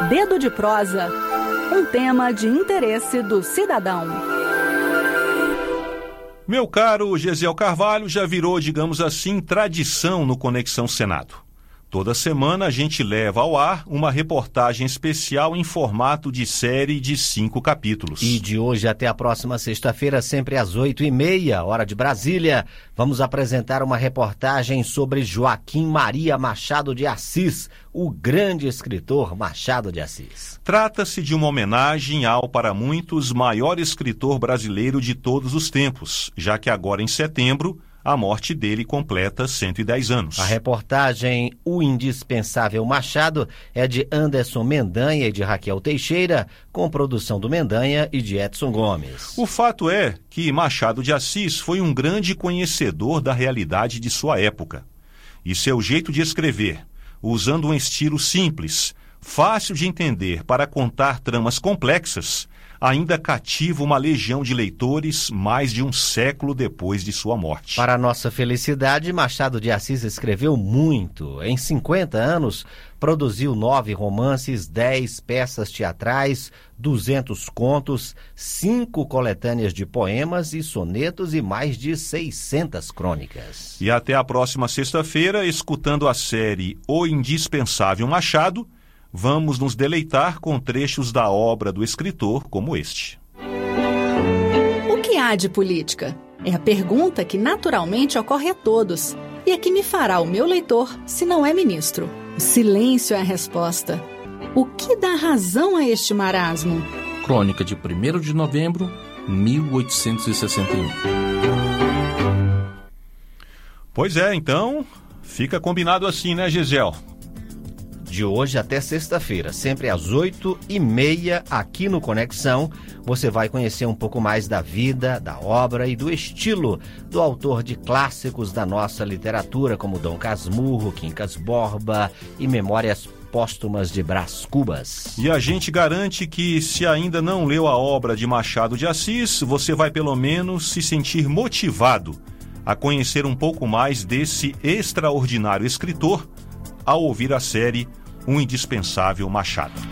Dedo de prosa, um tema de interesse do cidadão. Meu caro Gesiel Carvalho, já virou, digamos assim, tradição no Conexão Senado. Toda semana a gente leva ao ar uma reportagem especial em formato de série de 5 capítulos. E de hoje até a próxima sexta-feira, sempre às 8h30, hora de Brasília, vamos apresentar uma reportagem sobre Joaquim Maria Machado de Assis, o grande escritor Machado de Assis. Trata-se de uma homenagem ao, para muitos, maior escritor brasileiro de todos os tempos, já que agora em setembro a morte dele completa 110 anos. A reportagem O Indispensável Machado é de Anderson Mendanha e de Raquel Teixeira, com produção do Mendanha e de Edson Gomes. O fato é que Machado de Assis foi um grande conhecedor da realidade de sua época. E seu jeito de escrever, usando um estilo simples, fácil de entender para contar tramas complexas, ainda cativa uma legião de leitores mais de um século depois de sua morte. Para nossa felicidade, Machado de Assis escreveu muito. Em 50 anos, produziu 9 romances, 10 peças teatrais, 200 contos, 5 coletâneas de poemas e sonetos e mais de 600 crônicas. E até a próxima sexta-feira, escutando a série O Indispensável Machado, vamos nos deleitar com trechos da obra do escritor como este. O que há de política? É a pergunta que naturalmente ocorre a todos e a que me fará o meu leitor se não é ministro. O silêncio é a resposta. O que dá razão a este marasmo? Crônica de 1º de novembro, 1861. Pois é, então, fica combinado assim, né, Gesiel? De hoje até sexta-feira, sempre às 8h30, aqui no Conexão, você vai conhecer um pouco mais da vida, da obra e do estilo do autor de clássicos da nossa literatura, como Dom Casmurro, Quincas Borba e Memórias Póstumas de Brás Cubas. E a gente garante que, se ainda não leu a obra de Machado de Assis, você vai pelo menos se sentir motivado a conhecer um pouco mais desse extraordinário escritor ao ouvir a série Um Indispensável Machado.